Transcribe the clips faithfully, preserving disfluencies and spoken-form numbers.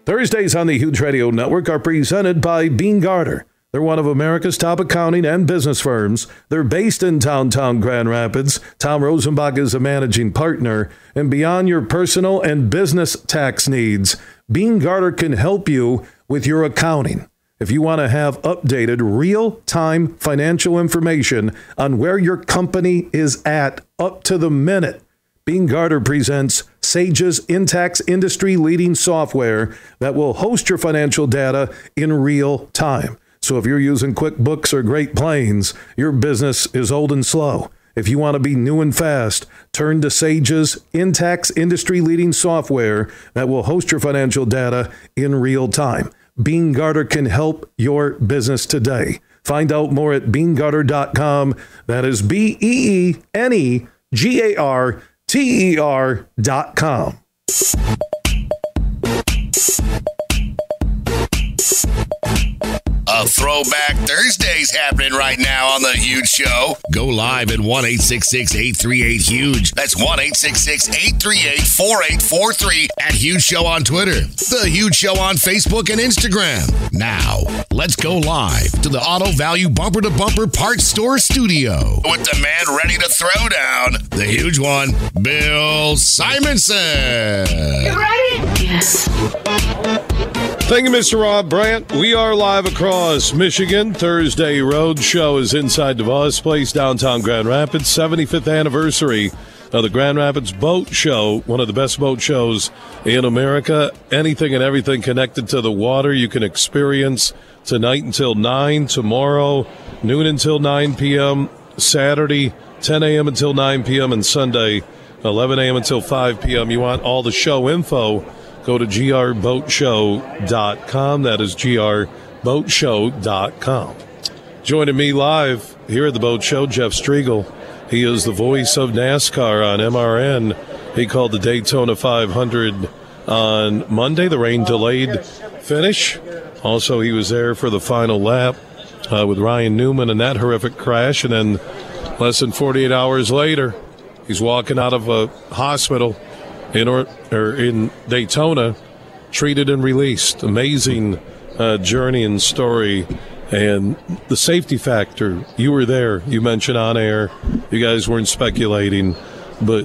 Thursdays on the Huge Radio Network are presented by Beene Garter. They're one of America's top accounting and business firms. They're based in downtown Grand Rapids. Tom Rosenbach is a managing partner. And beyond your personal and business tax needs, Beene Garter can help you with your accounting. If you want to have updated, real-time financial information on where your company is at up to the minute, Beene Garter presents Sage's Intax industry-leading software that will host your financial data in real time. So if you're using QuickBooks or Great Plains, your business is old and slow. If you want to be new and fast, turn to Sage's Intax industry-leading software that will host your financial data in real time. Beene Garter can help your business today. Find out more at beene garter dot com. That is B E E N E G A R T E R dot com. A Throwback Thursday's happening right now on The Huge Show. Go live at one eight six six, eight three eight, HUGE. That's one eight six six, eight three eight, four eight four three. At Huge Show on Twitter. The Huge Show on Facebook and Instagram. Now, let's go live to the Auto Value Bumper to Bumper Parts Store studio. With the man ready to throw down, the huge one, Bill Simonson. You ready? Yes. Thank you, Mister Rob Brandt. We are live across Michigan. Thursday Road Show is inside DeVos Place, downtown Grand Rapids. seventy-fifth anniversary of the Grand Rapids Boat Show, one of the best boat shows in America. Anything and everything connected to the water you can experience tonight until nine, tomorrow noon until nine p.m., Saturday ten a.m. until nine p.m., and Sunday eleven a.m. until five p.m. You want all the show info, go to G R boat show dot com. That is G R boat show dot com. Joining me live here at the Boat Show, Jeff Striegel. He is the voice of NASCAR on M R N. He called the Daytona five hundred on Monday, the rain-delayed finish. Also, he was there for the final lap uh, with Ryan Newman in that horrific crash. And then less than forty-eight hours later, he's walking out of a hospital in or, or in Daytona, treated and released. Amazing uh, journey and story. And the safety factor, you were there. You mentioned on air. You guys weren't speculating. But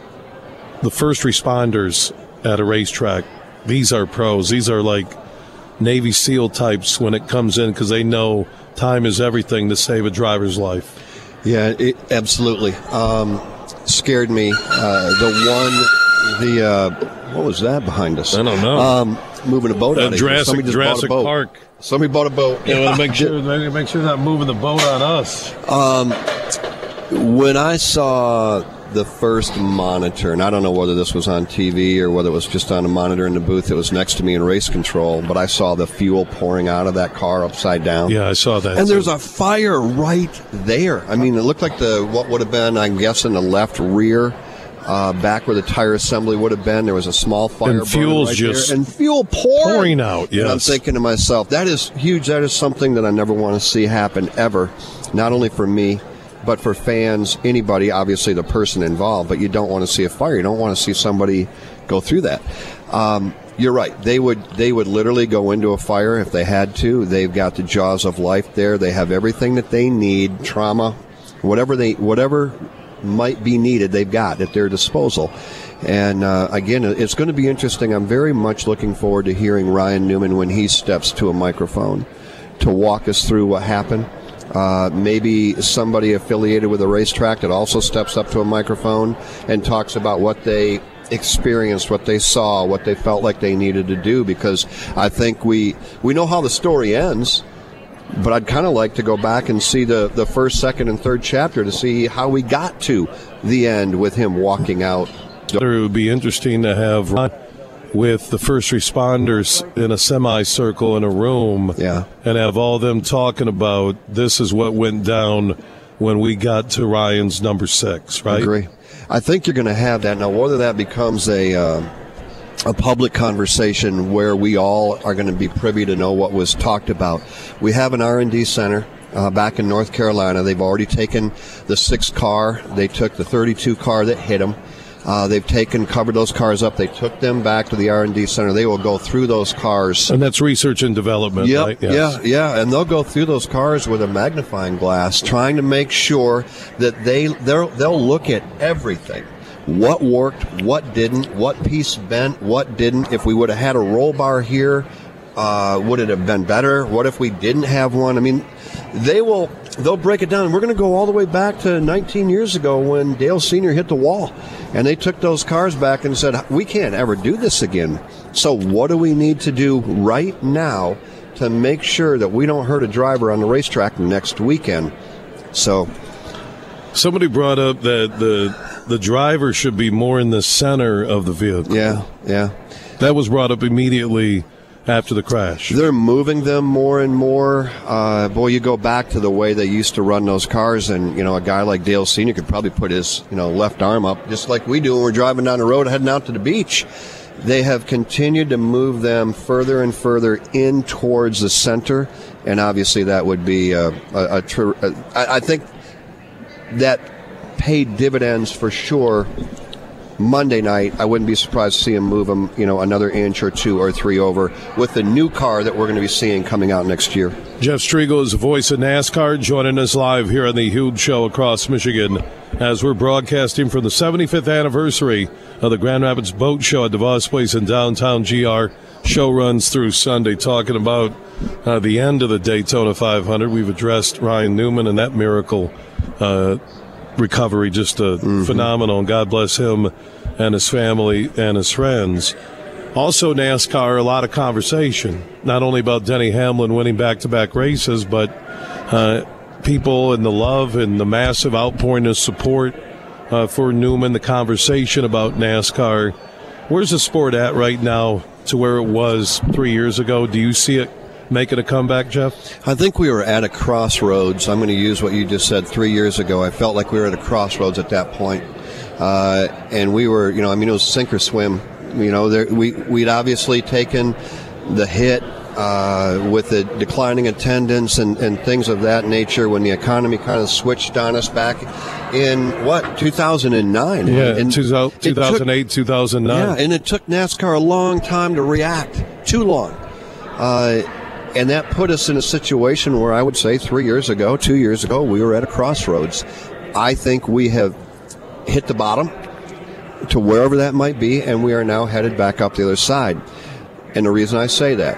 the first responders at a racetrack, these are pros. These are like Navy SEAL types when it comes in, because they know time is everything to save a driver's life. Yeah, it, absolutely. Um, scared me. Uh, the one, the uh, what was that behind us? I don't know. Um, moving a boat uh, out of Jurassic, Somebody just Jurassic bought a boat. Park. Somebody bought a boat. Yeah, well, make sure make sure they're not moving the boat on us. Um, when I saw the first monitor, and I don't know whether this was on T V or whether it was just on a monitor in the booth that was next to me in race control, but I saw the fuel pouring out of that car upside down. Yeah, I saw that. And there's a fire right there. I mean, it looked like the what would have been, I'm guessing, the left rear, uh, back where the tire assembly would have been. There was a small fire and fuel's right just there, and fuel pouring, pouring out. Yes. And I'm thinking to myself, that is huge. That is something that I never want to see happen ever. Not only for me, but for fans, anybody, obviously the person involved, but you don't want to see a fire. You don't want to see somebody go through that. Um, you're right. They would they would literally go into a fire if they had to. They've got the jaws of life there. They have everything that they need, trauma, whatever they whatever might be needed, they've got at their disposal. And uh, again, it's going to be interesting. I'm very much looking forward to hearing Ryan Newman when he steps to a microphone to walk us through what happened. Uh, maybe somebody affiliated with a racetrack that also steps up to a microphone and talks about what they experienced, what they saw, what they felt like they needed to do, because I think we we know how the story ends, but I'd kind of like to go back and see the, the first, second, and third chapter to see how we got to the end with him walking out. It would be interesting to have Ron with the first responders in a semicircle in a room, yeah, and have all them talking about this is what went down when we got to Ryan's number six, right? I agree. I think you're going to have that. Now, whether that becomes a uh, a public conversation where we all are going to be privy to know what was talked about. We have an R and D center uh, back in North Carolina. They've already taken the six car. They took the thirty-two car that hit them. Uh, they've taken, covered those cars up. They took them back to the R and D center. They will go through those cars. And that's research and development, yep, right? Yes. Yeah, yeah. And they'll go through those cars with a magnifying glass, trying to make sure that they they'll, they'll look at everything. What worked, what didn't, what piece bent, what didn't. If we would have had a roll bar here, uh, would it have been better? What if we didn't have one? I mean, they will, they'll break it down. We're going to go all the way back to nineteen years ago when Dale Senior hit the wall. And they took those cars back and said, we can't ever do this again. So what do we need to do right now to make sure that we don't hurt a driver on the racetrack next weekend? So somebody brought up that the the driver should be more in the center of the vehicle. Yeah, yeah. That was brought up immediately after the crash. They're moving them more and more. Uh, boy, you go back to the way they used to run those cars, and, you know, a guy like Dale Senior could probably put his, you know, left arm up, just like we do when we're driving down the road heading out to the beach. They have continued to move them further and further in towards the center, and obviously that would be a, a, a, tr- a I, I think that paid dividends for sure. Monday night, I wouldn't be surprised to see him move them, you know, another inch or two or three over with the new car that we're going to be seeing coming out next year. Jeff Striegel is the voice of NASCAR, joining us live here on the Huge Show across Michigan as we're broadcasting from the seventy-fifth anniversary of the Grand Rapids Boat Show at DeVos Place in downtown G R. Show runs through Sunday, talking about uh, the end of the Daytona five hundred. We've addressed Ryan Newman and that miracle uh recovery, just uh, mm-hmm. phenomenal, and God bless him and his family and his friends. Also, NASCAR, a lot of conversation, not only about Denny Hamlin winning back-to-back races, but uh, people and the love and the massive outpouring of support uh, for Newman, the conversation about NASCAR. Where's the sport at right now to where it was three years ago? Do you see it making a comeback, Jeff? I think we were at a crossroads. I'm going to use what you just said three years ago. I felt like we were at a crossroads at that point. Uh, and we were, you know, I mean, it was sink or swim. You know, there, we, we'd obviously taken the hit uh, with the declining attendance and, and things of that nature when the economy kind of switched on us back in, what, two thousand nine? Yeah, in two thousand eight, two thousand nine. Yeah, and it took NASCAR a long time to react. Too long. Uh, And that put us in a situation where I would say three years ago, two years ago, we were at a crossroads. I think we have hit the bottom to wherever that might be, and we are now headed back up the other side. And the reason I say that,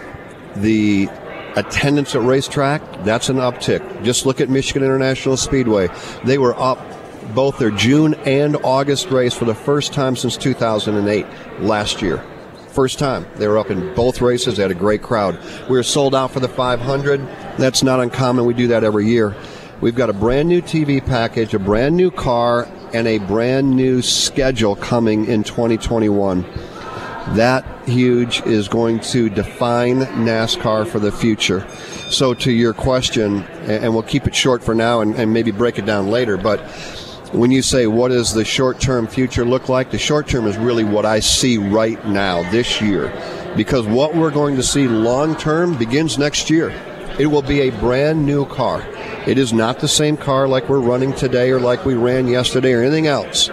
the attendance at racetrack, that's an uptick. Just look at Michigan International Speedway. They were up both their June and August race for the first time since two thousand eight last year. First time. They were up in both races. They had a great crowd. We were sold out for the five hundred. That's not uncommon. We do that every year. We've got a brand new T V package, a brand new car, and a brand new schedule coming in twenty twenty-one. That huge is going to define NASCAR for the future. So to your question, and we'll keep it short for now and, and maybe break it down later, but when you say what does the short-term future look like, the short-term is really what I see right now this year, because what we're going to see long-term begins next year. It will be a brand new car. It is not the same car like we're running today or like we ran yesterday or anything else.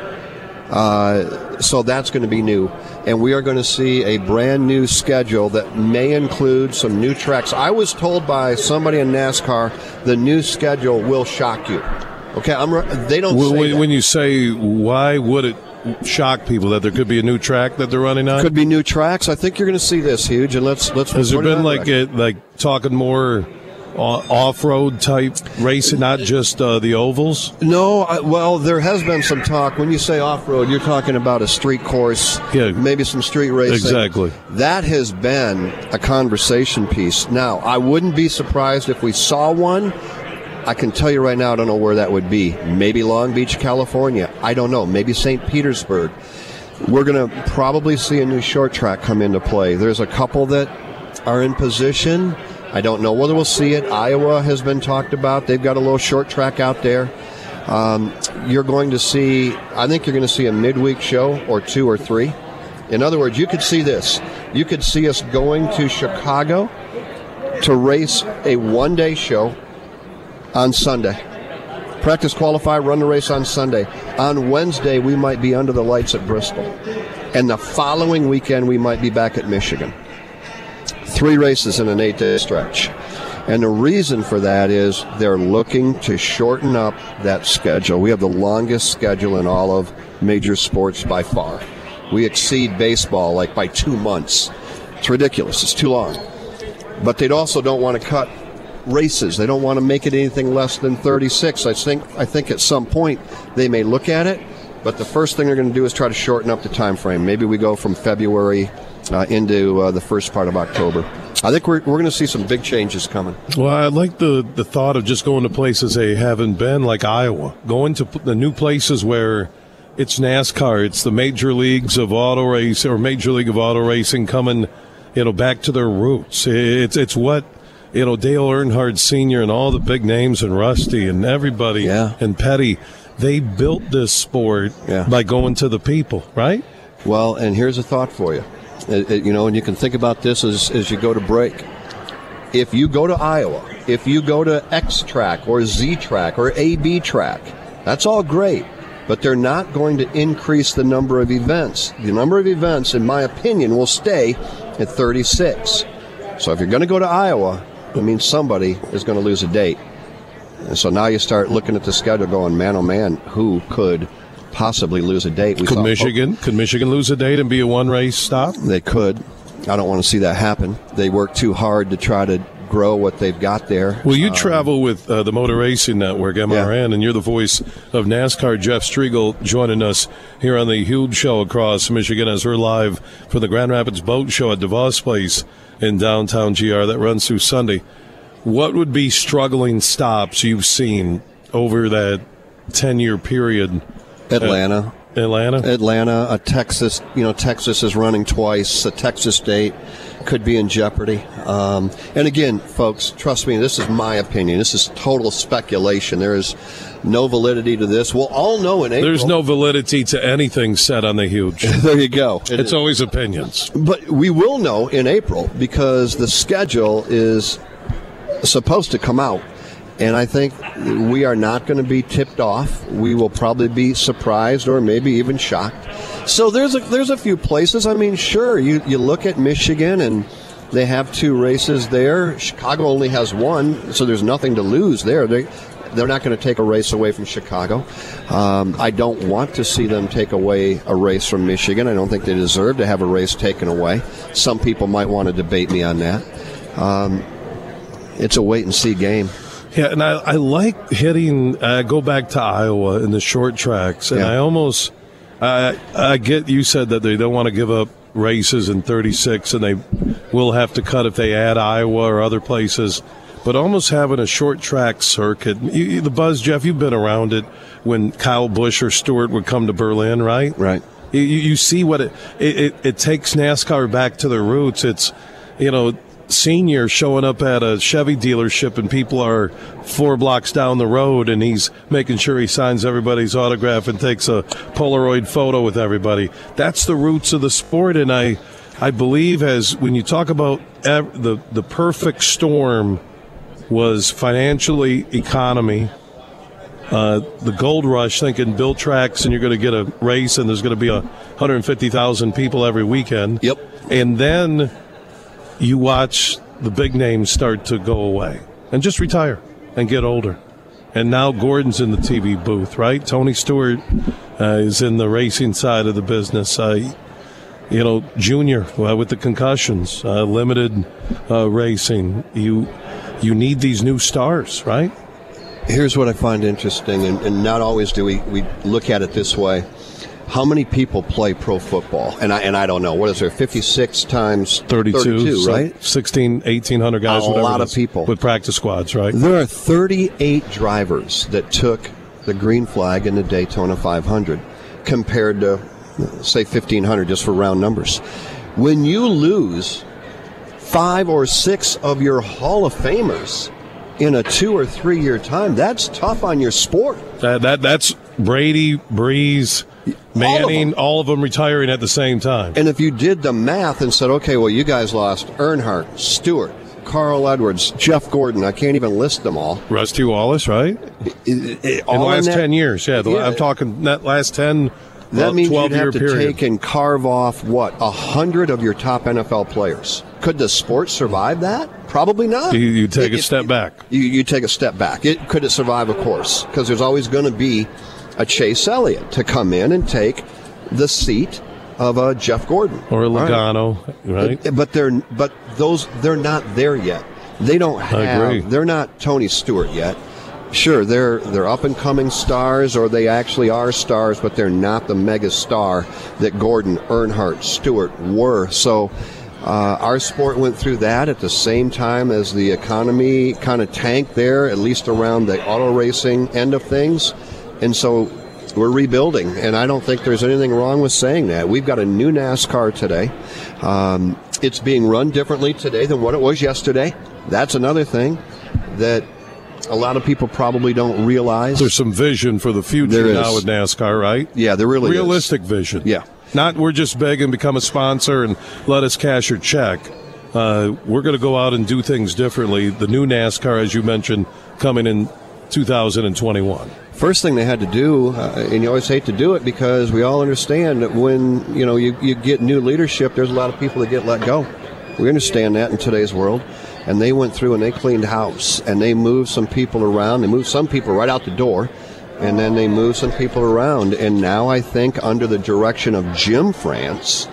Uh, so that's going to be new. And we are going to see a brand new schedule that may include some new tracks. I was told by somebody in NASCAR the new schedule will shock you. Okay, I'm. They don't when, say when, that. when you say, why would it shock people that there could be a new track that they're running on? Could be new tracks. I think you're going to see this huge, and let's let's. Has there been like it, like talking more off-road type racing, not just uh, the ovals? No, I, well, there has been some talk. When you say off-road, you're talking about a street course, yeah, maybe some street racing. Exactly. That has been a conversation piece. Now, I wouldn't be surprised if we saw one. I can tell you right now, I don't know where that would be. Maybe Long Beach, California. I don't know. Maybe Saint Petersburg. We're going to probably see a new short track come into play. There's a couple that are in position. I don't know whether we'll see it. Iowa has been talked about. They've got a little short track out there. Um, you're going to see, I think you're going to see a midweek show or two or three. In other words, you could see this. You could see us going to Chicago to race a one-day show on Sunday. Practice, qualify, run the race on Sunday. On Wednesday, we might be under the lights at Bristol. And the following weekend, we might be back at Michigan. Three races in an eight-day stretch. And the reason for that is they're looking to shorten up that schedule. We have the longest schedule in all of major sports by far. We exceed baseball like by two months. It's ridiculous. It's too long. But they also don't want to cut races. They don't want to make it anything less than thirty-six. I think I think at some point they may look at it, but the first thing they're going to do is try to shorten up the time frame. Maybe we go from February uh, into uh, the first part of October. I think we're we're going to see some big changes coming. Well, I like the, the thought of just going to places they haven't been, like Iowa. Going to the new places where it's NASCAR, it's the major leagues of auto race or major league of auto racing coming, you know, back to their roots. It's it's what, you know, Dale Earnhardt Senior and all the big names and Rusty and everybody yeah. and Petty, they built this sport yeah. by going to the people, right? Well, and here's a thought for you. It, it, you know, and you can think about this as, as you go to break. If you go to Iowa, if you go to X track or Z track or A B track, that's all great, but they're not going to increase the number of events. The number of events, in my opinion, will stay at thirty-six. So if you're going to go to Iowa, it means somebody is going to lose a date. And so now you start looking at the schedule going, man, oh man, who could possibly lose a date? We could saw, Michigan could Michigan lose a date and be a one race stop? They could. I don't want to see that happen. They work too hard to try to grow what they've got there. Well, you um, travel with uh, the Motor Racing Network, M R N, yeah. and you're the voice of NASCAR. Jeff Striegel joining us here on the Huge Show across Michigan as we're live for the Grand Rapids Boat Show at DeVos Place in downtown G R that runs through Sunday. What would be struggling stops you've seen over that ten-year period? Atlanta. Atlanta? Atlanta, a Texas, you know, Texas is running twice. A Texas date could be in jeopardy. Um, and again, folks, trust me, this is my opinion. This is total speculation. There is no validity to this. We'll all know in April. There's no validity to anything said on the Huge. There you go. It it's is. always opinions. But we will know in April because the schedule is supposed to come out. And I think we are not going to be tipped off. We will probably be surprised or maybe even shocked. So there's a, there's a few places. I mean, sure, you, you look at Michigan and they have two races there. Chicago only has one, so there's nothing to lose there. They, they're not going to take a race away from Chicago. Um, I don't want to see them take away a race from Michigan. I don't think they deserve to have a race taken away. Some people might want to debate me on that. Um, it's a wait-and-see game. Yeah, and I, I like hitting, I uh, go back to Iowa in the short tracks, and yeah. I almost, I, I get, you said that they don't want to give up races in thirty-six, and they will have to cut if they add Iowa or other places, but almost having a short track circuit. You, the Buzz, Jeff, you've been around it when Kyle Busch or Stewart would come to Berlin, right? Right. You, you see what it, it, it, it takes NASCAR back to their roots. It's, you know, Senior showing up at a Chevy dealership and people are four blocks down the road and he's making sure he signs everybody's autograph and takes a Polaroid photo with everybody. That's the roots of the sport, and I I believe as when you talk about ev- the, the perfect storm was financially economy, uh, the gold rush, thinking build tracks and you're going to get a race and there's going to be a one hundred fifty thousand people every weekend. Yep. And then you watch the big names start to go away and just retire and get older. And now Gordon's in the T V booth, right? Tony Stewart uh, is in the racing side of the business. Uh, you know, Junior uh, with the concussions, uh, limited uh, racing. You you need these new stars, right? Here's what I find interesting, and, and not always do we, we look at it this way. How many people play pro football? And I and I don't know. What is there, fifty-six times thirty-two, thirty-two, right? So sixteen, eighteen hundred guys. A lot of people. With practice squads, right? There are thirty-eight drivers that took the green flag in the Daytona five hundred compared to, say, fifteen hundred, just for round numbers. When you lose five or six of your Hall of Famers in a two- or three-year time, that's tough on your sport. That, that That's Brady, Breeze, Manning, all of, all of them retiring at the same time. And if you did the math and said, okay, well, you guys lost Earnhardt, Stewart, Carl Edwards, Jeff Gordon. I can't even list them all. Rusty Wallace, right? It, it, in the last in that, ten years, yeah. The, yeah. I'm talking that last ten, that uh, means twelve you'd have year to period. take and carve off, what, a hundred of your top N F L players. Could the sport survive that? Probably not. You, you take it, a step it, back. You, you take a step back. It, could it survive? Of course, because there's always going to be a Chase Elliott to come in and take the seat of a Jeff Gordon or a Logano, right? But, but they're but those they're not there yet. They don't have. They're not Tony Stewart yet. Sure, they're they're up and coming stars, or they actually are stars, but they're not the mega star that Gordon, Earnhardt, Stewart were. So. Uh, our sport went through that at the same time as the economy kind of tanked there, at least around the auto racing end of things. And so we're rebuilding, and I don't think there's anything wrong with saying that. We've got a new NASCAR today. Um, it's being run differently today than what it was yesterday. That's another thing that a lot of people probably don't realize. There's some vision for the future now with NASCAR, right? Yeah, there really Realistic is. vision. Yeah. Not we're just begging, become a sponsor and let us cash your check. Uh, we're going to go out and do things differently. The new NASCAR, as you mentioned, coming in two thousand twenty-one. First thing they had to do, uh, and you always hate to do it because we all understand that when you know you, you get new leadership, there's a lot of people that get let go. We understand that in today's world. And they went through and they cleaned house and they moved some people around. They moved some people right out the door. And then they moved some people around. And now I think under the direction of Jim France,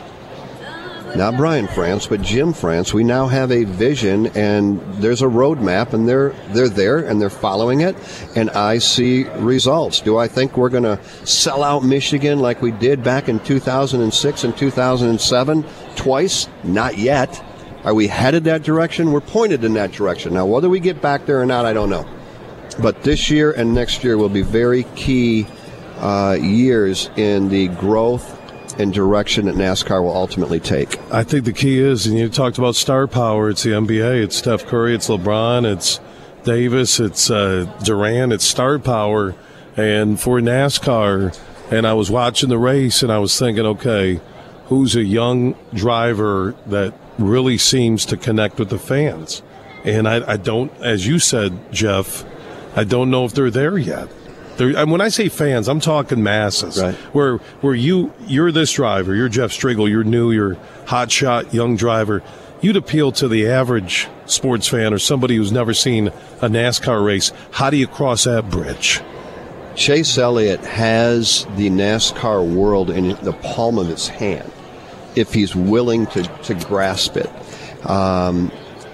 not Brian France, but Jim France, we now have a vision and there's a roadmap and they're they're there and they're following it. And I see results. Do I think we're going to sell out Michigan like we did back in two thousand six and two thousand seven twice? Not yet. Are we headed that direction? We're pointed in that direction. Now, whether we get back there or not, I don't know. But this year and next year will be very key uh, years in the growth and direction that NASCAR will ultimately take. I think the key is, and you talked about star power, it's the N B A, it's Steph Curry, it's LeBron, it's Davis, it's uh, Durant, it's star power. And for NASCAR, and I was watching the race and I was thinking, okay, who's a young driver that really seems to connect with the fans? And I, I don't, as you said, Jeff, I don't know if they're there yet. They're, and when I say fans, I'm talking masses. Right. Where where you you're this driver, you're Jeff Striegel, you're new, you're hotshot young driver. You'd appeal to the average sports fan or somebody who's never seen a NASCAR race. How do you cross that bridge? Chase Elliott has the NASCAR world in the palm of his hand if he's willing to, to grasp it. Um,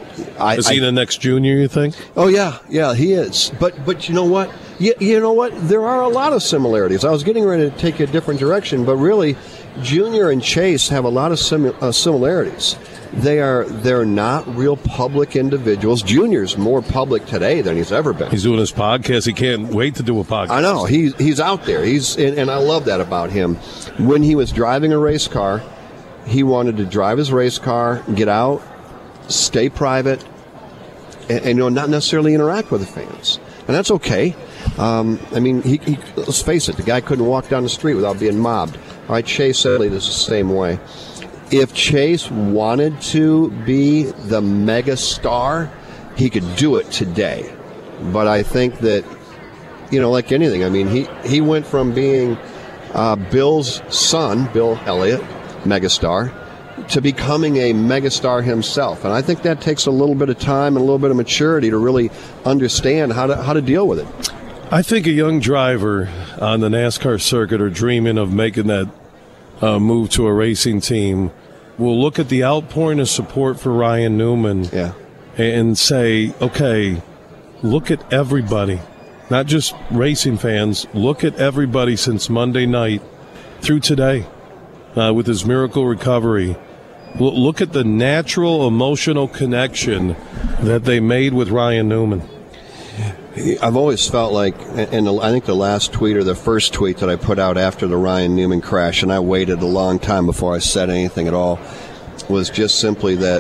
I, is he I, the next junior, you think? Oh, yeah. Yeah, he is. But but you know what? You, you know what? There are a lot of similarities. I was getting ready to take a different direction, but really, Junior and Chase have a lot of sim, uh, similarities. They are they're not real public individuals. Junior's more public today than he's ever been. He's doing his podcast. He can't wait to do a podcast. I know. He's he's out there. He's and, and I love that about him. When he was driving a race car, he wanted to drive his race car, get out, stay private, and, and you know, not necessarily interact with the fans. And that's okay. Um, I mean, he, he, let's face it, the guy couldn't walk down the street without being mobbed. All right, Chase Elliott is the same way. If Chase wanted to be the mega star, he could do it today. But I think that, you know, like anything, I mean, he, he went from being uh, Bill's son, Bill Elliott, megastar, to becoming a megastar himself. And I think that takes a little bit of time and a little bit of maturity to really understand how to how to deal with it. I think a young driver on the NASCAR circuit or dreaming of making that uh, move to a racing team will look at the outpouring of support for Ryan Newman yeah. and say, okay, look at everybody, not just racing fans, look at everybody since Monday night through today uh, with his miracle recovery. Look at the natural emotional connection that they made with Ryan Newman. I've always felt like, and I think the last tweet or the first tweet that I put out after the Ryan Newman crash, and I waited a long time before I said anything at all, was just simply that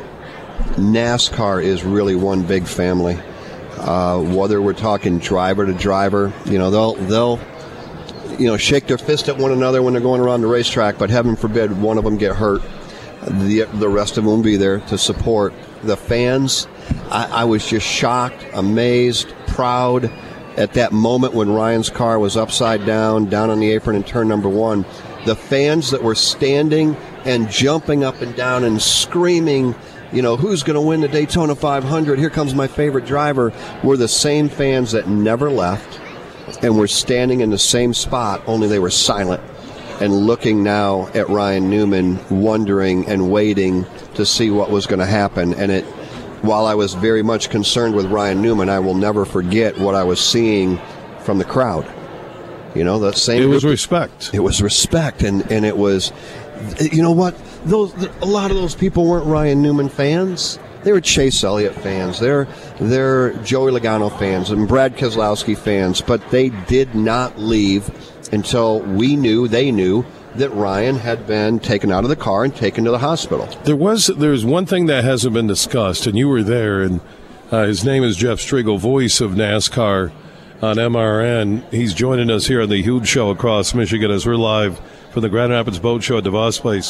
NASCAR is really one big family. Uh, whether we're talking driver to driver, you know, they'll they'll you know shake their fist at one another when they're going around the racetrack, but heaven forbid one of them get hurt. The the rest of them will be there to support the fans. I, I was just shocked, amazed, proud at that moment when Ryan's car was upside down, down on the apron in turn number one. The fans that were standing and jumping up and down and screaming, you know, who's going to win the Daytona five hundred? Here comes my favorite driver, were the same fans that never left and were standing in the same spot, only they were silent and looking now at Ryan Newman, wondering and waiting to see what was going to happen. And it, while I was very much concerned with Ryan Newman, I will never forget what I was seeing from the crowd. You know, that same. It was group, respect. It was respect, and, and it was, you know what? Those a lot of those people weren't Ryan Newman fans. They were Chase Elliott fans. They're they're Joey Logano fans and Brad Keselowski fans. But they did not leave until we knew, they knew, that Ryan had been taken out of the car and taken to the hospital. There was there's one thing that hasn't been discussed, and you were there, and uh, his name is Jeff Striegel, voice of NASCAR on M R N. He's joining us here on the Huge Show across Michigan as we're live from the Grand Rapids Boat Show at DeVos Place.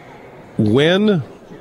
When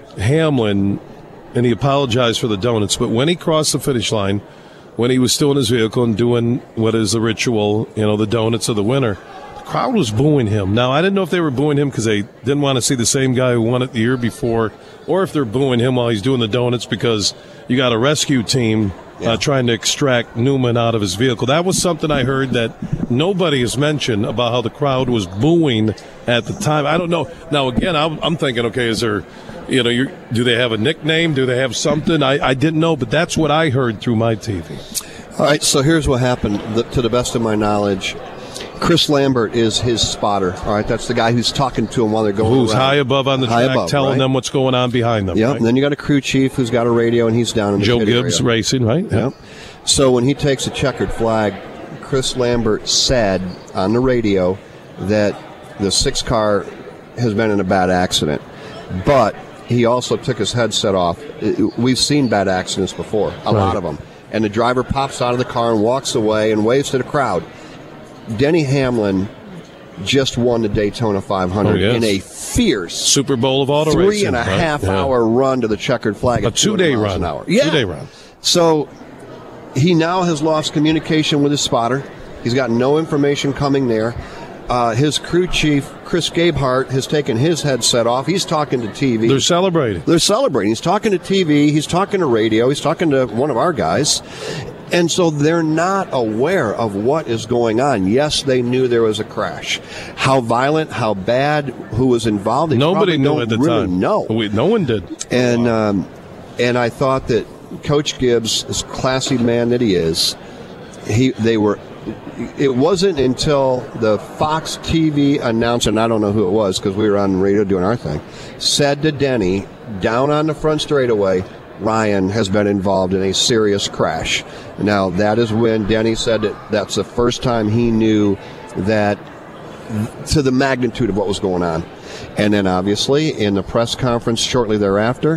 Hamlin, and he apologized for the donuts, but when he crossed the finish line, when he was still in his vehicle and doing what is the ritual, you know, the donuts of the winner, the crowd was booing him. Now, I didn't know if they were booing him because they didn't want to see the same guy who won it the year before, or if they're booing him while he's doing the donuts because you got a rescue team uh, yeah. trying to extract Newman out of his vehicle. That was something I heard that nobody has mentioned about how the crowd was booing at the time. I don't know. Now, again, I'm, I'm thinking, okay, is there, you know, you're, do they have a nickname? Do they have something? I, I didn't know, but that's what I heard through my T V. All right, so here's what happened. The, to the best of my knowledge, Chris Lambert is his spotter. All right, that's the guy who's talking to him while they're going Who's around. high above on the high track, above, telling right? them what's going on behind them. Yep, right? and then you got a crew chief who's got a radio, and he's down in the Joe pit Gibbs area. Racing, right? Yep. So when he takes a checkered flag, Chris Lambert said on the radio that the six car has been in a bad accident, but he also took his headset off. We've seen bad accidents before, a right. lot of them. And the driver pops out of the car and walks away and waves to the crowd. Denny Hamlin just won the Daytona five hundred oh, yes. in a fierce Super Bowl of auto three racing. and a right? half yeah. hour run to the checkered flag. A two-day miles run. An hour. Yeah. Two-day run. So he now has lost communication with his spotter. He's got no information coming there. Uh, his crew chief, Chris Gabehart, has taken his headset off. He's talking to T V. They're celebrating. They're celebrating. He's talking to T V. He's talking to radio. He's talking to one of our guys. And so they're not aware of what is going on. Yes, they knew there was a crash. How violent, how bad, who was involved, they Nobody knew don't at the really time. know. We, no one did. And, um, and I thought that Coach Gibbs, this classy man that he is, he they were... It wasn't until the Fox T V announcer, and I don't know who it was because we were on radio doing our thing, said to Denny, down on the front straightaway, Ryan has been involved in a serious crash. Now, that is when Denny said that that's the first time he knew that to the magnitude of what was going on. And then, obviously, in the press conference shortly thereafter,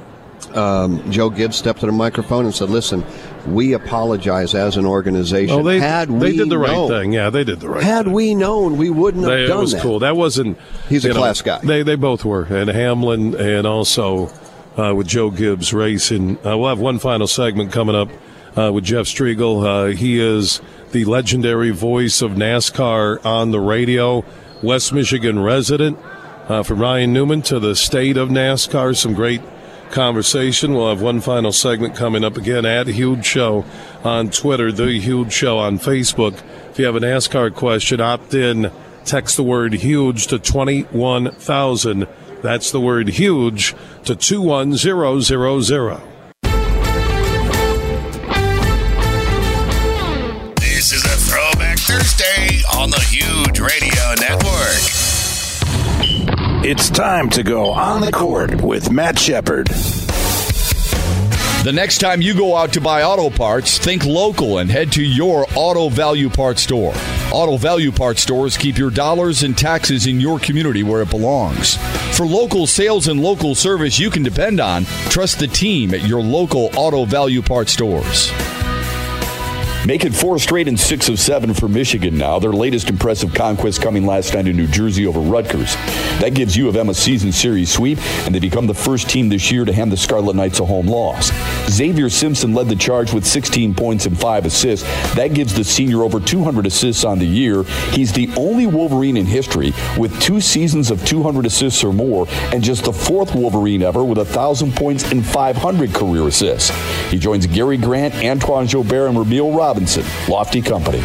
um, Joe Gibbs stepped to the microphone and said, listen, we apologize as an organization. Oh, they, had they we did the right known, thing. Yeah, they did the right had thing. Had we known, we wouldn't have they, done that. It was that. cool. That wasn't... He's a know, class guy. They they both were. And Hamlin and also uh, with Joe Gibbs Racing. Uh, we'll have one final segment coming up uh, with Jeff Striegel. Uh, he is the legendary voice of NASCAR on the radio, West Michigan resident. Uh, from Ryan Newman to the state of NASCAR, some great conversation. We'll have one final segment coming up again at Huge Show on Twitter, The Huge Show on Facebook. If you have a NASCAR question, opt in, text the word HUGE to twenty-one thousand. That's the word HUGE to two one zero zero zero. This is a Throwback Thursday on the Huge Radio Network. It's time to go on the court with Matt Shepard. The next time you go out to buy auto parts, think local and head to your Auto Value Parts store. Auto Value Parts stores keep your dollars and taxes in your community where it belongs. For local sales and local service you can depend on, trust the team at your local Auto Value Parts stores. Make it four straight and six of seven for Michigan now. Their latest impressive conquest coming last night in New Jersey over Rutgers. That gives U of M a season series sweep, and they become the first team this year to hand the Scarlet Knights a home loss. Xavier Simpson led the charge with sixteen points and five assists. That gives the senior over two hundred assists on the year. He's the only Wolverine in history with two seasons of two hundred assists or more, and just the fourth Wolverine ever with one thousand points and five hundred career assists. He joins Gary Grant, Antoine Jobert, and Ramil Robinson. Lofty Company.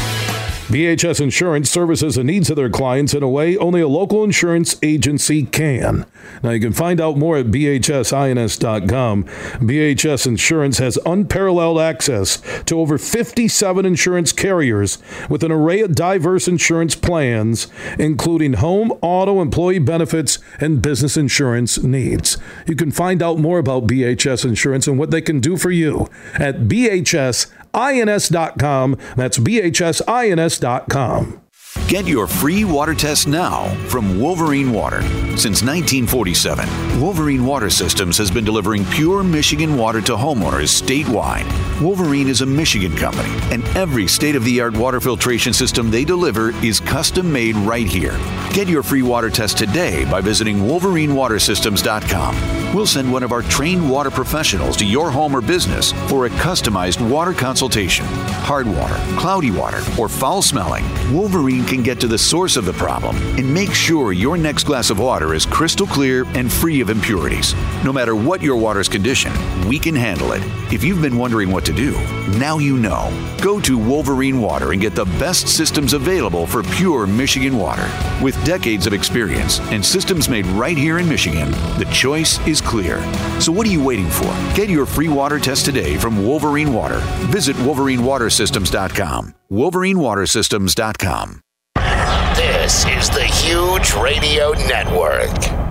B H S Insurance services the needs of their clients in a way only a local insurance agency can. Now, you can find out more at B H S ins dot com. B H S Insurance has unparalleled access to over fifty-seven insurance carriers with an array of diverse insurance plans, including home, auto, employee benefits, and business insurance needs. You can find out more about B H S Insurance and what they can do for you at B H S ins dot com. That's B H S ins dot com. Get your free water test now from Wolverine Water. Since nineteen forty-seven, Wolverine Water Systems has been delivering pure Michigan water to homeowners statewide. Wolverine is a Michigan company, and every state-of-the-art water filtration system they deliver is custom-made right here. Get your free water test today by visiting wolverine water systems dot com. We'll send one of our trained water professionals to your home or business for a customized water consultation. Hard water, cloudy water, or foul-smelling, Wolverine can get to the source of the problem and make sure your next glass of water is crystal clear and free of impurities. No matter what your water's condition, we can handle it. If you've been wondering what to do, now you know. Go to Wolverine Water and get the best systems available for pure Michigan water. With decades of experience and systems made right here in Michigan, the choice is clear. So what are you waiting for? Get your free water test today from Wolverine Water. Visit wolverine water systems dot com. wolverine water systems dot com. This is the Huge Radio Network.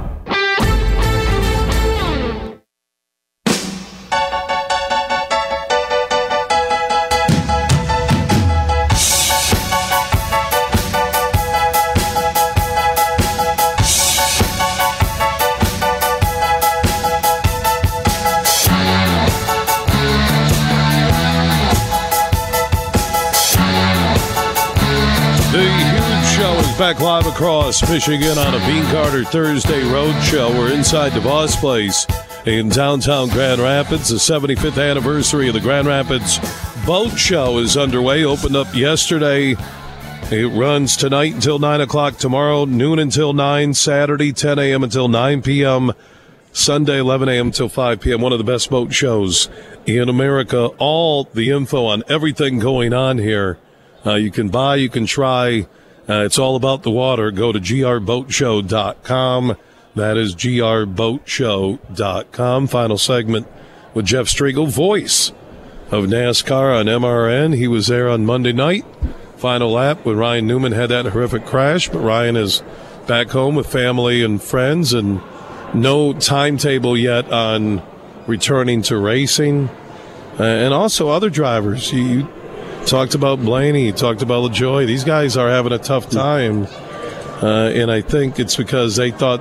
Back live across Michigan on a Bean Carter Thursday Road Show. We're inside DeVos Place in downtown Grand Rapids. The seventy-fifth anniversary of the Grand Rapids Boat Show is underway. Opened up yesterday. It runs tonight until nine o'clock, tomorrow noon until nine, Saturday ten a.m. until nine p.m., Sunday eleven a.m. until five p.m. One of the best boat shows in America. All the info on everything going on here. Uh, you can buy, you can try. Uh, it's all about the water. Go to G R boat show dot com. That is G R boat show dot com. Final segment with Jeff Striegel, voice of NASCAR on M R N. He was there on Monday night. Final lap when Ryan Newman had that horrific crash, but Ryan is back home with family and friends, and no timetable yet on returning to racing. Uh, and also other drivers. You, you talked about Blaney, talked about LaJoie. These guys are having a tough time, uh, and I think it's because they thought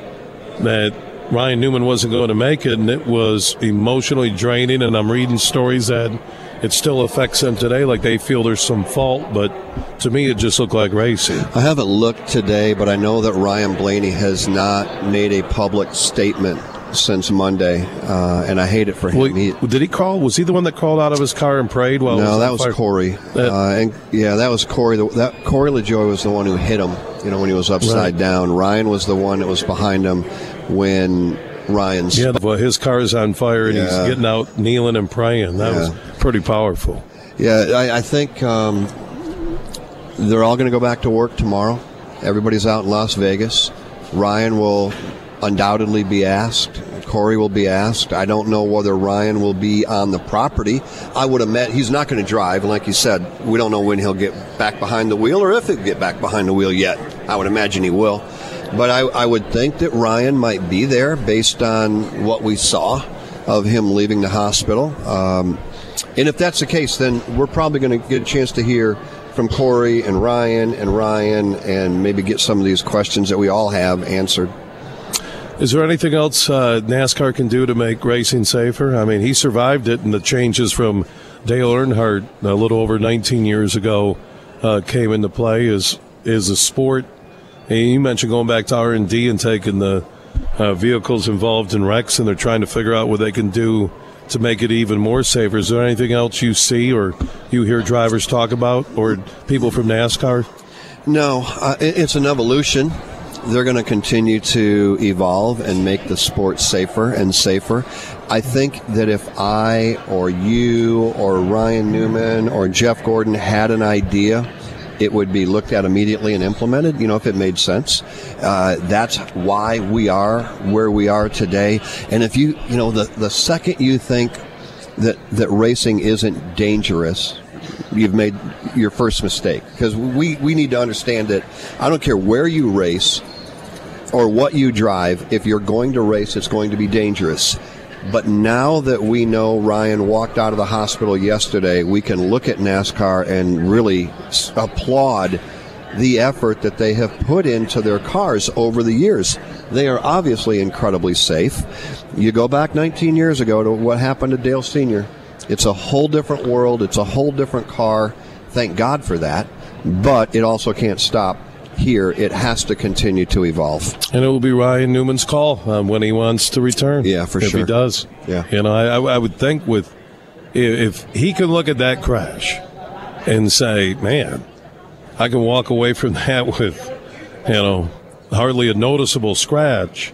that Ryan Newman wasn't going to make it, and it was emotionally draining, and I'm reading stories that it still affects them today, like they feel there's some fault, but to me it just looked like racing. I haven't looked today, but I know that Ryan Blaney has not made a public statement since Monday, uh, and I hate it for him. Well, he, did he crawl? Was he the one that crawled out of his car and prayed? While no, was that was fire? Corey. That, uh, and yeah, that was Corey. The, that Corey LaJoie was the one who hit him. You know, when he was upside right. down. Ryan was the one that was behind him when Ryan's. Yeah, well, his car is on fire, and yeah. he's getting out, kneeling and praying. That yeah. was pretty powerful. Yeah, I, I think um, they're all going to go back to work tomorrow. Everybody's out in Las Vegas. Ryan will undoubtedly be asked. Corey will be asked. I don't know whether Ryan will be on the property. I would admit he's not going to drive. And like you said, we don't know when he'll get back behind the wheel or if he'll get back behind the wheel yet. I would imagine he will. But I, I would think that Ryan might be there based on what we saw of him leaving the hospital. Um, and if that's the case, then we're probably going to get a chance to hear from Corey and Ryan and Ryan and maybe get some of these questions that we all have answered. Is there anything else uh, NASCAR can do to make racing safer? I mean, he survived it, and the changes from Dale Earnhardt, a little over nineteen years ago, uh, came into play is is a sport. And you mentioned going back to R and D and taking the uh, vehicles involved in wrecks, and they're trying to figure out what they can do to make it even more safer. Is there anything else you see or you hear drivers talk about, or people from NASCAR? No, uh, it, it's an evolution. They're going to continue to evolve and make the sport safer and safer. I think that if I or you or Ryan Newman or Jeff Gordon had an idea, it would be looked at immediately and implemented, you know, if it made sense. Uh, that's why we are where we are today. And if you, you know, the, the second you think that, that racing isn't dangerous, you've made your first mistake. Because we, we need to understand that I don't care where you race or what you drive, if you're going to race, it's going to be dangerous. But now that we know Ryan walked out of the hospital yesterday, we can look at NASCAR and really applaud the effort that they have put into their cars over the years. They are obviously incredibly safe. You go back nineteen years ago to what happened to Dale Senior It's a whole different world. It's a whole different car. Thank God for that. But it also can't stop here. It has to continue to evolve. And it will be Ryan Newman's call um, when he wants to return. Yeah, for if sure. If he does. Yeah. You know, I, I would think with if, if he can look at that crash and say, man, I can walk away from that with, you know, hardly a noticeable scratch,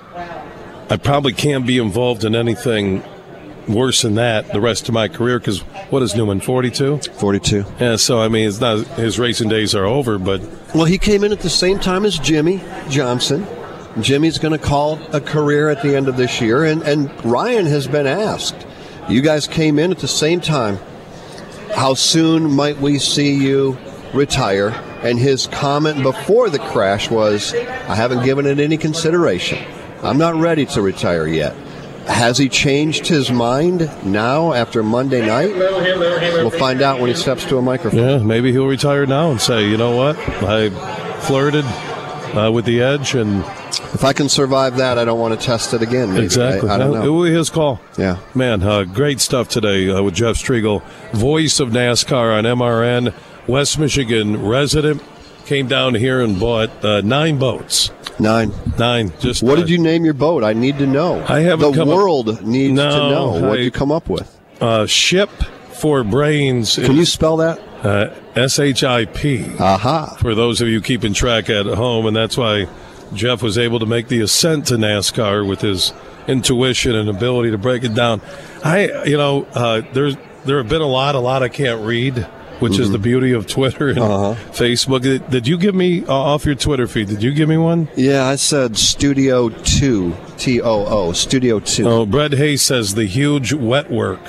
I probably can't be involved in anything worse than that the rest of my career. Because what is Newman, forty-two? forty-two. Yeah, so, I mean, it's not his racing days are over, but... Well, he came in at the same time as Jimmy Johnson. Jimmy's going to call a career at the end of this year, and, and Ryan has been asked. You guys came in at the same time. How soon might we see you retire? And his comment before the crash was, I haven't given it any consideration. I'm not ready to retire yet. Has he changed his mind now after Monday night? We'll find out when he steps to a microphone. Yeah, maybe he'll retire now and say, you know what, I flirted uh, with the edge, and if I can survive that, I don't want to test it again. Maybe. Exactly. I, I don't know. It will be his call. Yeah. Man, uh, great stuff today uh, with Jeff Striegel, voice of NASCAR on M R N, West Michigan resident, came down here and bought uh, nine boats. Nine. Nine. Just what uh, did you name your boat? I need to know. I haven't The come world up, needs no, to know. What I, did you come up with? Uh, Ship for Brains. Can you spell that? Uh, S H I P. Aha. For those of you keeping track at home, and that's why Jeff was able to make the ascent to NASCAR with his intuition and ability to break it down. I, you know, uh, there's there have been a lot, a lot I can't read, which mm-hmm. is the beauty of Twitter and uh-huh. Facebook. Did, did you give me uh, off your Twitter feed? Did you give me one? Yeah, I said Studio Two, T O O, Studio Two. Oh, Brett Hayes says the huge wet work.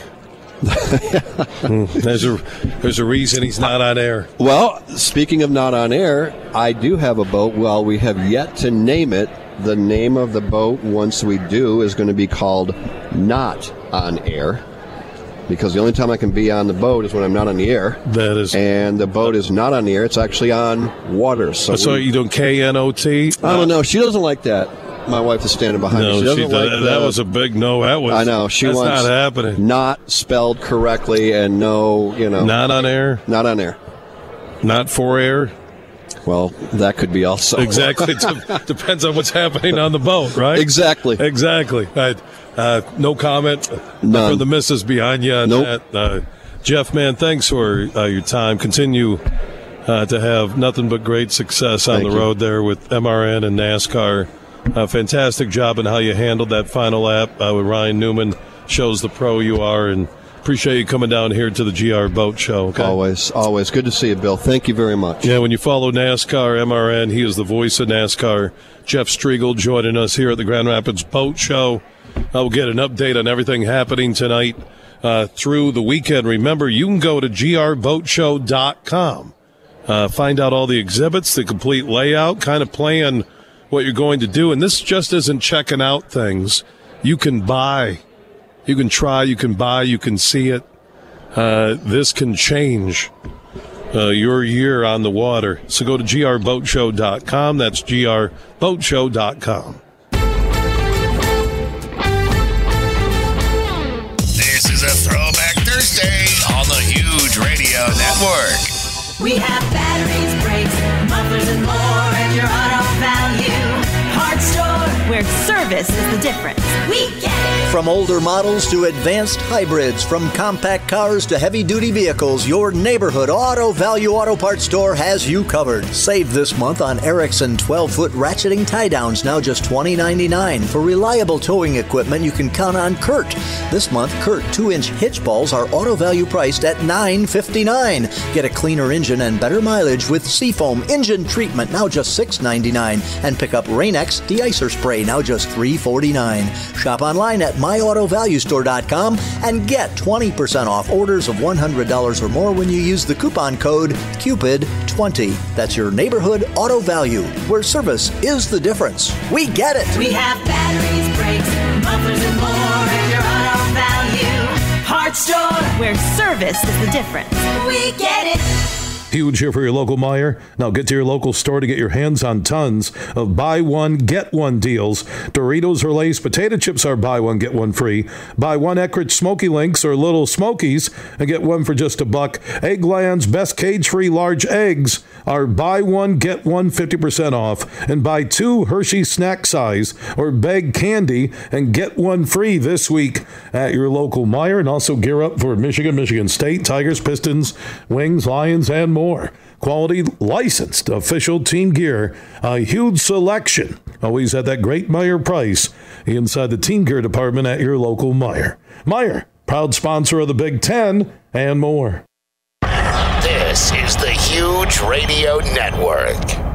mm, there's a there's a reason he's not on air. Well, speaking of not on air, I do have a boat. Well, we have yet to name it. The name of the boat, once we do, is going to be called Not on Air, because the only time I can be on the boat is when I'm not on the air. That is, and the boat is not on the air; it's actually on water. So, so we, you doing K N O T? I don't know. She doesn't like that. My wife is standing behind no, me. She doesn't she like that, the, that was a big no. That was. I know. She that's wants not happening. Not spelled correctly, and no, you know, not on air. Not on air. Not for air. Well, that could be also. Exactly. It depends on what's happening on the boat, right? Exactly. Exactly. Right. Uh, no comment None. from the missus behind you on nope. that. Uh, Jeff, man, thanks for uh, your time. Continue uh, to have nothing but great success on Thank the you. road there with M R N and NASCAR. Uh, fantastic job in how you handled that final lap uh, with Ryan Newman. Shows the pro you are, and appreciate you coming down here to the G R Boat Show. Okay? Always, always. Good to see you, Bill. Thank you very much. Yeah, when you follow NASCAR, M R N, he is the voice of NASCAR. Jeff Striegel joining us here at the Grand Rapids Boat Show. I'll get an update on everything happening tonight uh, through the weekend. Remember, you can go to G R boat show dot com. Uh, find out all the exhibits, the complete layout, kind of plan what you're going to do. And this just isn't checking out things. You can buy. You can try, you can buy, you can see it. Uh, this can change uh, your year on the water. So go to G R boat show dot com. That's G R boat show dot com. This is a Throwback Thursday Network. We have batteries, brakes, mufflers, and more at your Auto Value Parts Store, where service is the difference. We get it. From older models to advanced hybrids, from compact cars to heavy-duty vehicles, your neighborhood Auto Value Auto Parts Store has you covered. Save this month on Erickson twelve-foot ratcheting tie-downs, now just twenty ninety-nine. For reliable towing equipment, you can count on Curt. This month, Curt two-inch hitch balls are Auto Value priced at nine fifty-nine. Get a cleaner engine and better mileage with Seafoam engine treatment, now just six ninety-nine. And pick up Rain-X de-icer spray, now just three forty-nine. Shop online at my auto value store dot com and get twenty percent off orders of one hundred dollars or more when you use the coupon code Cupid twenty. That's your neighborhood Auto Value, where service is the difference. We get it. We have batteries, brakes, mufflers, and more at your Auto Value Parts Store, where service is the difference. We get it. Huge here for your local Meijer. Now get to your local store to get your hands on tons of buy one, get one deals. Doritos or Lay's potato chips are buy one, get one free. Buy one Eckrich Smoky Links or Little Smokies and get one for just a buck. Eggland's best cage-free large eggs are buy one, get one fifty percent off. And buy two Hershey snack size or bag candy and get one free this week at your local Meijer. And also gear up for Michigan, Michigan State, Tigers, Pistons, Wings, Lions, and more. More. Quality, licensed, official team gear. A huge selection. Always at that great Meijer price inside the team gear department at your local Meijer. Meijer, proud sponsor of the Big Ten and more. This is the Huge Radio Network.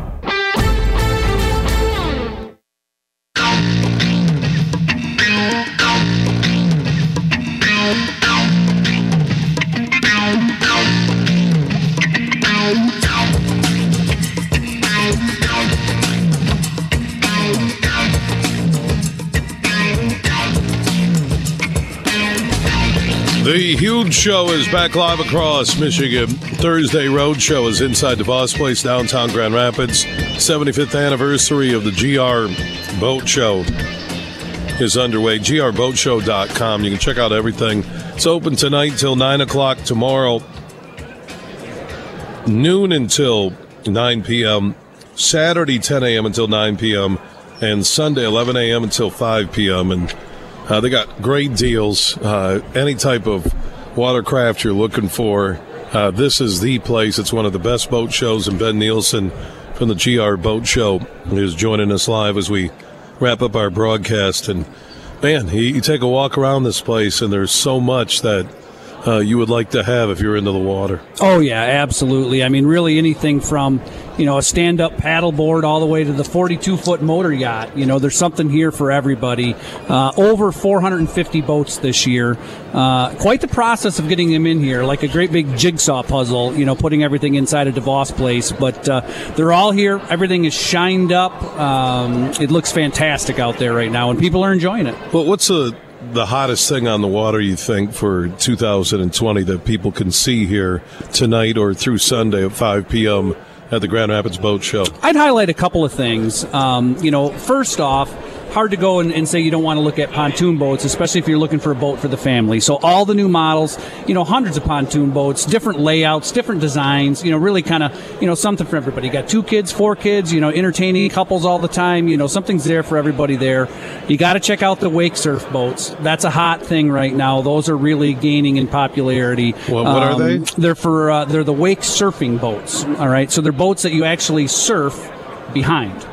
The Huge Show is back live across Michigan. Thursday Road Show is inside DeVos Place, downtown Grand Rapids. seventy-fifth anniversary of the G R Boat Show is underway. G R boat show dot com. You can check out everything. It's open tonight till nine o'clock, tomorrow noon until nine p.m., Saturday ten a.m. until nine p.m., and Sunday eleven a.m. until five p.m., and Uh, they got great deals. Uh, any type of watercraft you're looking for, uh, this is the place. It's one of the best boat shows, and Ben Nielsen from the G R Boat Show is joining us live as we wrap up our broadcast. And, man, you, you take a walk around this place, and there's so much that uh, you would like to have if you're into the water. Oh, yeah, absolutely. I mean, really anything from, you know, a stand-up paddleboard all the way to the forty-two foot motor yacht. You know, there's something here for everybody. Uh, over four hundred fifty boats this year. Uh, quite the process of getting them in here, like a great big jigsaw puzzle, you know, putting everything inside of DeVos Place. But uh, they're all here. Everything is shined up. Um, it looks fantastic out there right now, and people are enjoying it. Well, what's the, the hottest thing on the water, you think, for two thousand twenty that people can see here tonight or through Sunday at five p.m., at the Grand Rapids Boat Show? I'd highlight a couple of things. Um, you know, first off, hard to go and, and say you don't want to look at pontoon boats, especially if you're looking for a boat for the family. So all the new models, you know, hundreds of pontoon boats, different layouts, different designs, you know, really kind of, you know, something for everybody. You got two kids, four kids, you know, entertaining couples all the time. You know, something's there for everybody there. You got to check out the wake surf boats. That's a hot thing right now. Those are really gaining in popularity. Well, what um, are they? They're for, uh, they're the wake surfing boats. All right. So they're boats that you actually surf behind.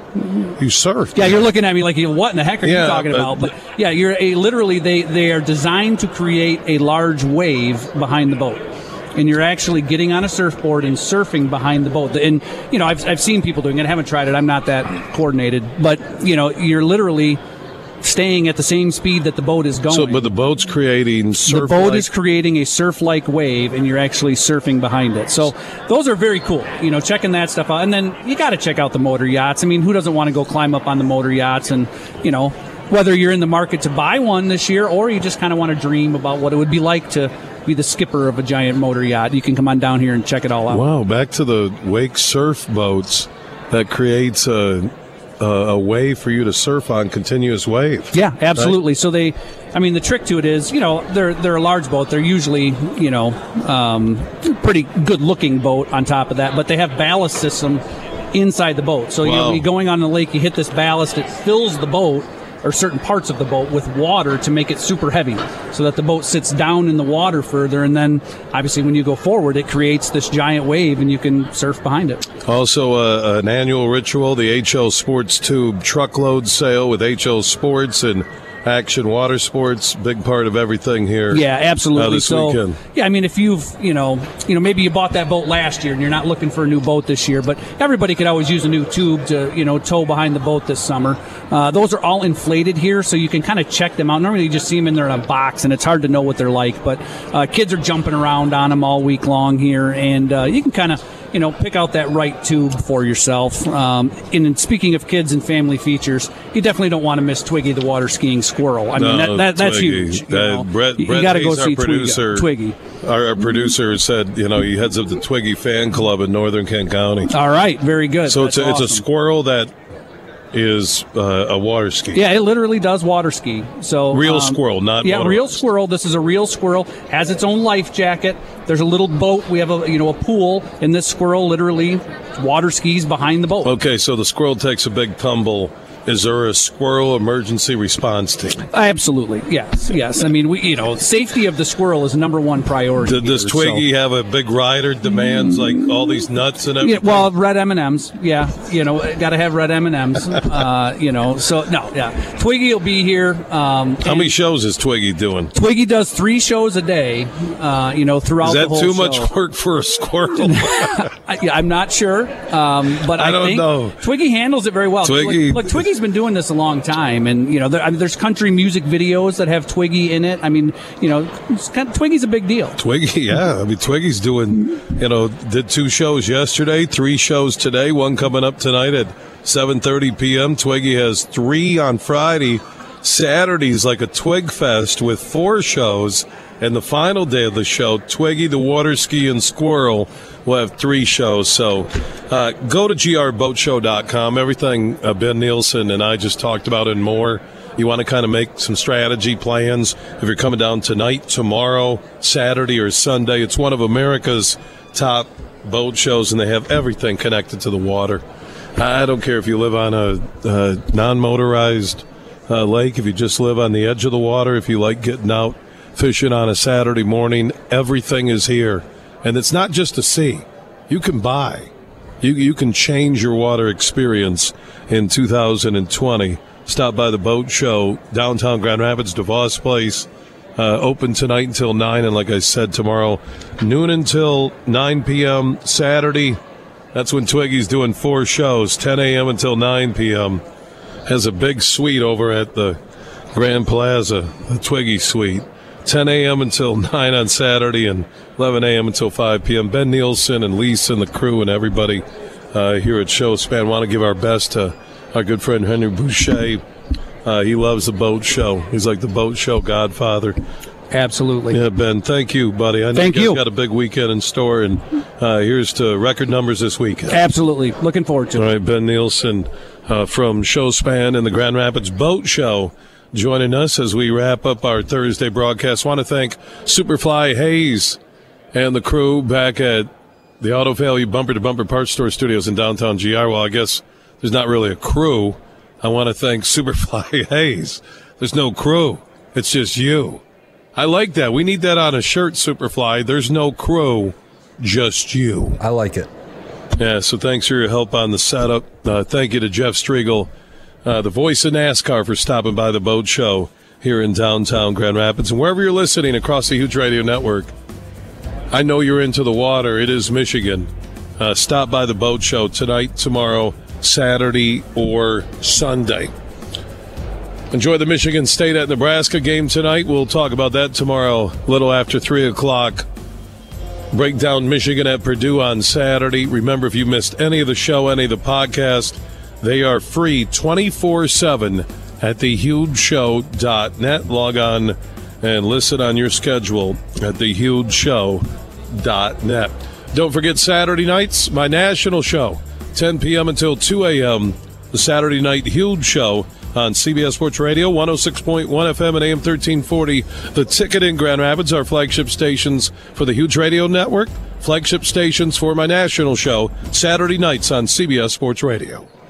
You surf. Yeah, you're looking at me like, what in the heck are yeah, you talking but, about? But yeah, you're a, literally they they are designed to create a large wave behind the boat, and you're actually getting on a surfboard and surfing behind the boat. And you know, I've I've seen people doing it. I haven't tried it. I'm not that coordinated, but you know, you're literally staying at the same speed that the boat is going. So, but the boat's creating surf. The boat is creating a surf-like wave, and you're actually surfing behind it. So, those are very cool. You know, checking that stuff out, and then you got to check out the motor yachts. I mean, who doesn't want to go climb up on the motor yachts? And you know, whether you're in the market to buy one this year, or you just kind of want to dream about what it would be like to be the skipper of a giant motor yacht, you can come on down here and check it all out. Wow! Back to the wake surf boats. That creates a. a, a way for you to surf on continuous wave. Yeah, absolutely. Right? So they, I mean, the trick to it is, you know, they're they're a large boat. They're usually, you know, um, pretty good looking boat on top of that, but they have ballast system inside the boat. So Wow. you're going on the lake, you hit this ballast, it fills the boat or certain parts of the boat with water to make it super heavy so that the boat sits down in the water further, and then obviously when you go forward it creates this giant wave and you can surf behind it. Also, uh, an annual ritual, the H O Sports Tube truckload sale with H O Sports and Action Water Sports, big part of everything here. Yeah, absolutely. Uh, this so, weekend. yeah, I mean, if you've, you know, you know, maybe you bought that boat last year and you're not looking for a new boat this year, but everybody could always use a new tube to, you know, tow behind the boat this summer. Uh, those are all inflated here, so you can kind of check them out. Normally, you just see them in there in a box, and it's hard to know what they're like. But uh, kids are jumping around on them all week long here, and uh, you can kind of, you know, pick out that right tube for yourself. Um, and speaking of kids and family features, you definitely don't want to miss Twiggy the water skiing squirrel. I mean, No, that, that that's Twiggy. huge. You, Uh, know. Brett, you, Brett you got to go Hayes, our see producer, Twiggy. Our, our producer said, you know, he heads up the Twiggy fan club in Northern Kent County. All right, very good. So That's it's a, awesome. it's a squirrel that is uh, a water ski. Yeah, it literally does water ski. So Real um, squirrel, not yeah, motorized. real squirrel. This is a real squirrel. Has its own life jacket. There's a little boat. We have a you know a pool, and this squirrel literally water skis behind the boat. Okay, so the squirrel takes a big tumble. Is there a squirrel emergency response team? Absolutely, yes, yes. I mean, we you know safety of the squirrel is number one priority. Did this here, Twiggy so. have a big rider demands like all these nuts and Yeah, everything? well, red M and M's. Yeah, you know, got to have red M and M's. Uh, you know, so no, yeah. Twiggy will be here. Um, How many shows is Twiggy doing? Twiggy does three shows a day. Uh, you know, throughout Is the that whole too show. much work for a squirrel? I, yeah, I'm not sure, um, but I, I don't think know. Twiggy handles it very well. Twiggy- Look, look, Twiggy's been doing this a long time, and you know, there, I mean, there's country music videos that have Twiggy in it. I mean, you know, it's kind of, Twiggy's a big deal. Twiggy, yeah. I mean, Twiggy's doing, you know, did two shows yesterday, three shows today, one coming up tonight at seven thirty p.m. Twiggy has three on Friday. Saturday's like a Twig Fest with four shows. And the final day of the show, Twiggy, the water ski, and squirrel will have three shows. So uh, go to G R boat show dot com. Everything uh, Ben Nielsen and I just talked about and more. You want to kind of make some strategy plans. If you're coming down tonight, tomorrow, Saturday, or Sunday, it's one of America's top boat shows, and they have everything connected to the water. I don't care if you live on a, a non-motorized uh, lake, if you just live on the edge of the water, if you like getting out fishing on a Saturday morning, everything is here. And it's not just to see. You can buy. You, you can change your water experience in two thousand twenty. Stop by the boat show, downtown Grand Rapids, DeVos Place. Uh, open tonight until nine, and like I said, tomorrow, noon until nine p.m. Saturday, that's when Twiggy's doing four shows, ten a.m. until nine p.m. Has a big suite over at the Grand Plaza, the Twiggy Suite. ten a.m. until nine on Saturday and eleven a.m. until five p.m. Ben Nielsen and Lisa and the crew and everybody uh, here at Showspan want to give our best to our good friend Henry Boucher. Uh, he loves the boat show. He's like the boat show godfather. Absolutely. Yeah, Ben, thank you, buddy. I know Thank you guys you. got a big weekend in store, and uh, here's to record numbers this weekend. Absolutely. Looking forward to All it. right, Ben Nielsen uh, from Showspan and the Grand Rapids Boat Show joining us as we wrap up our Thursday broadcast. Want to thank Superfly Hayes and the crew back at the Auto Value Bumper to Bumper Parts Store Studios in downtown G R. Well, I guess there's not really a crew. I want to thank Superfly Hayes. There's no crew. It's just you. I like that. We need that on a shirt, Superfly. There's no crew, just you. I like it. Yeah, so thanks for your help on the setup. Uh, thank you to Jeff Striegel, uh, the voice of NASCAR, for stopping by the boat show here in downtown Grand Rapids. And wherever you're listening across the Huge Radio Network, I know you're into the water. It is Michigan. Uh, stop by the boat show tonight, tomorrow, Saturday, or Sunday. Enjoy the Michigan State at Nebraska game tonight. We'll talk about that tomorrow, a little after three o'clock. Break down Michigan at Purdue on Saturday. Remember, if you missed any of the show, any of the podcast, they are free twenty-four seven at the huge show dot net. Log on and listen on your schedule at the huge show dot net. Don't forget Saturday nights, my national show, ten p.m. until two a.m., the Saturday Night Huge Show on C B S Sports Radio, one oh six point one F M and A M thirteen forty. The Ticket in Grand Rapids, our flagship stations for the Huge Radio Network, flagship stations for my national show, Saturday nights on C B S Sports Radio.